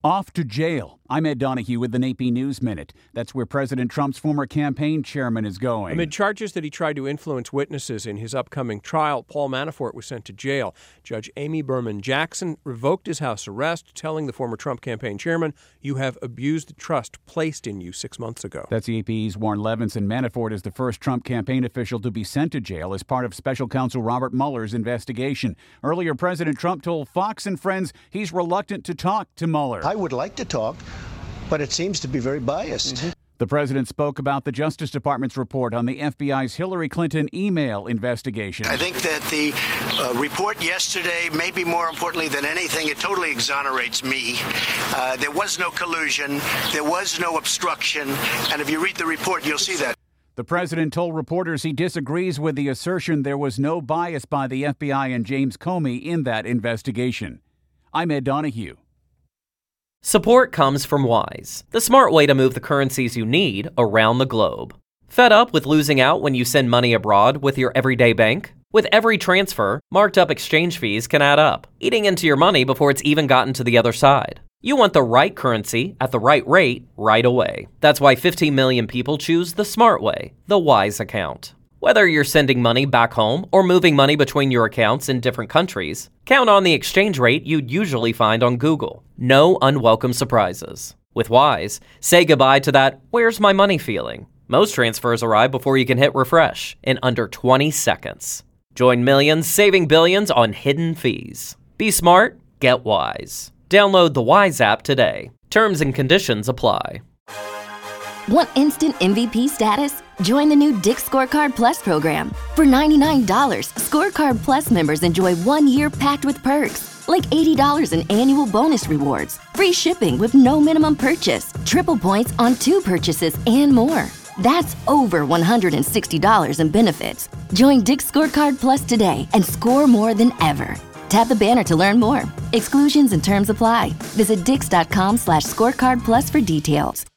Off to jail. I'm Ed Donahue with the AP News Minute. That's where President Trump's former campaign chairman is going. Amid charges that he tried to influence witnesses in his upcoming trial, Paul Manafort was sent to jail. Judge Amy Berman Jackson revoked his house arrest, telling the former Trump campaign chairman, "You have abused the trust placed in you 6 months ago." That's the AP's Warren Levinson. Manafort is the first Trump campaign official to be sent to jail as part of special counsel Robert Mueller's investigation. Earlier, President Trump told Fox and Friends he's reluctant to talk to Mueller. I would like to talk, but it seems to be very biased. The president spoke about the Justice Department's report on the FBI's Hillary Clinton email investigation. I think that the report yesterday, maybe more importantly than anything, it totally exonerates me. There was no collusion. There was no obstruction. And if you read the report, you'll see that. The president told reporters he disagrees with the assertion there was no bias by the FBI and James Comey in that investigation. I'm Ed Donahue. Support comes from Wise, the smart way to move the currencies you need around the globe. Fed up with losing out when you send money abroad with your everyday bank? With every transfer, marked up exchange fees can add up, eating into your money before it's even gotten to the other side. You want the right currency at the right rate right away. That's why 15 million people choose the smart way, the Wise account. Whether you're sending money back home or moving money between your accounts in different countries, count on the exchange rate you'd usually find on Google. No unwelcome surprises. With Wise, say goodbye to that "where's my money" feeling. Most transfers arrive before you can hit refresh in under 20 seconds. Join millions saving billions on hidden fees. Be smart, get Wise. Download the Wise app today. Terms and conditions apply. Want instant MVP status? Join the new Dick's Scorecard Plus program. For $99, Scorecard Plus members enjoy 1 year packed with perks, like $80 in annual bonus rewards, free shipping with no minimum purchase, triple points on 2 purchases, and more. That's over $160 in benefits. Join Dick's Scorecard Plus today and score more than ever. Tap the banner to learn more. Exclusions and terms apply. Visit dix.com/scorecardplus for details.